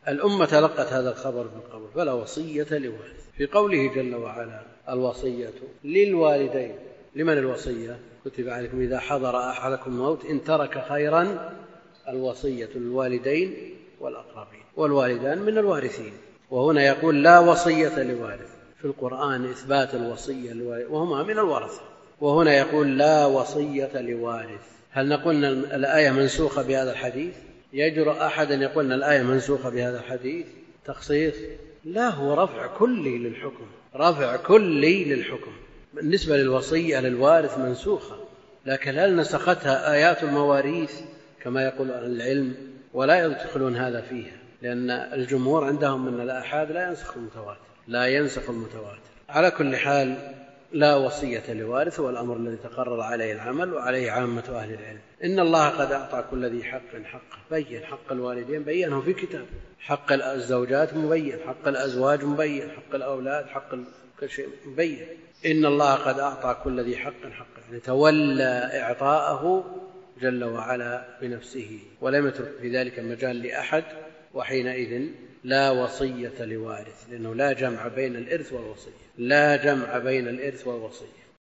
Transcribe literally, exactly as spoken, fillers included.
الأمة تلقت هذا الخبر من قبل، فلا وصية لوارث. في قوله جل وعلا الوصية للوالدين، لمن الوصية؟ كتب عليكم إذا حضر أحدكم الموت إن ترك خيرا الوصية للوالدين والأقربين، والوالدان من الوارثين. وهنا يقول لا وصية لوارث، في القرآن إثبات الوصية للوارث وهما من الورثة، وهنا يقول لا وصية لوارث. هل نقول الآية منسوخة بهذا الحديث؟ يجرؤ أحد أن يقول الآية منسوخة بهذا الحديث تخصيص؟ لا، هو رفع كلي للحكم، رفع كلي للحكم. بالنسبة للوصية للوارث منسوخة، لكن هل نسختها آيات المواريث كما يقول العلم؟ ولا يدخلون هذا فيها، لأن الجمهور عندهم من الآحاد لا ينسخ المتواتر، لا ينسخ المتواتر. على كل حال لا وصية لوارث، والأمر الذي تقرر عليه العمل وعليه عامة أهل العلم. إن الله قد أعطى كل ذي حق حقه، بين حق الوالدين بينه في كتاب، حق الزوجات مبين، حق الأزواج مبين، حق الأولاد، حق كل شيء مبين. إن الله قد أعطى كل ذي حق حقه، يعني تولى إعطاءه جل وعلا بنفسه ولم يترك في ذلك مجال لأحد، وحينئذ لا وصية لوارث، لأنه لا جمع بين الإرث والوصية، لا جمع بين الإرث والوصية.